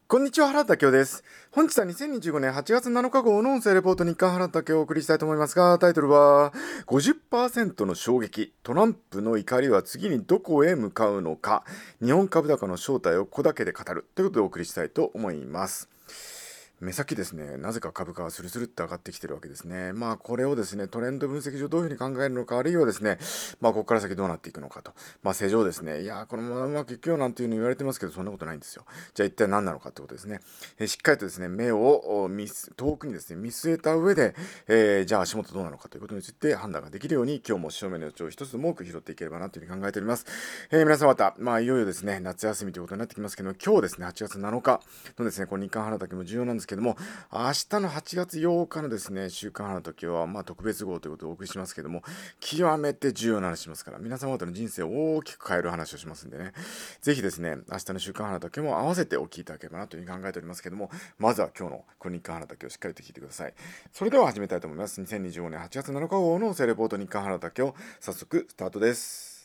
こんにちは、原田恭です。本日は2025年8月7日号の音声レポート日刊原田恭をお送りしたいと思いますが、タイトルは、50% の衝撃、トランプの怒りは次にどこへ向かうのか、日本株高の正体をここだけで語るということでお送りしたいと思います。目先ですね、なぜか株価はスルスルって上がってきてるわけですね。これをですね、トレンド分析上どういうふうに考えるのか、あるいはですね、ここから先どうなっていくのかと。正常ですね、いやー、このままうまくいくよなんていうふうに言われてますけど、そんなことないんですよ。じゃあ一体何なのかってことですね。しっかりとですね、目を遠くにですね、見据えた上で、じゃあ足元どうなのかということについて判断ができるように、今日も潮目の予兆を一つでも多く拾っていければなというふうに考えております。皆さんまた、いよいよですね、夏休みということになってきますけども、今日ですね、8月7日のですね、この日刊原田も重要なんですけども、明日の8月8日のですね、週刊花の時は、特別号ということでお送りしますけども、極めて重要な話しますから、皆様方の人生を大きく変える話をしますんでね、ぜひですね、明日の週刊花の時も合わせてお聞きいただければなというふうに考えておりますけども、まずは今日のこの日刊花の時をしっかりと聞いてください。それでは始めたいと思います。2025年8月7日号の音声レポート日刊花の時を早速スタートです。